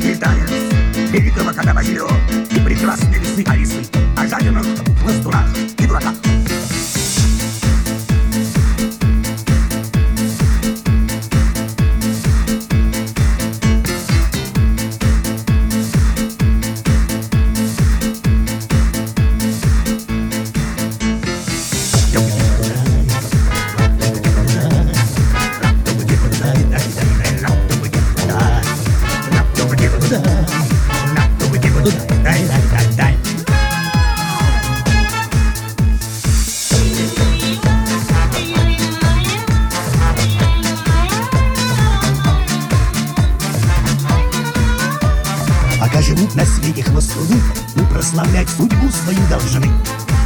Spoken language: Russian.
Цыганский танец великого кота Базилио и прекрасной лисы Алисы о жадинах, пластунах и дураках. Пока живут на свете хвостуны, мы прославлять судьбу свою должны.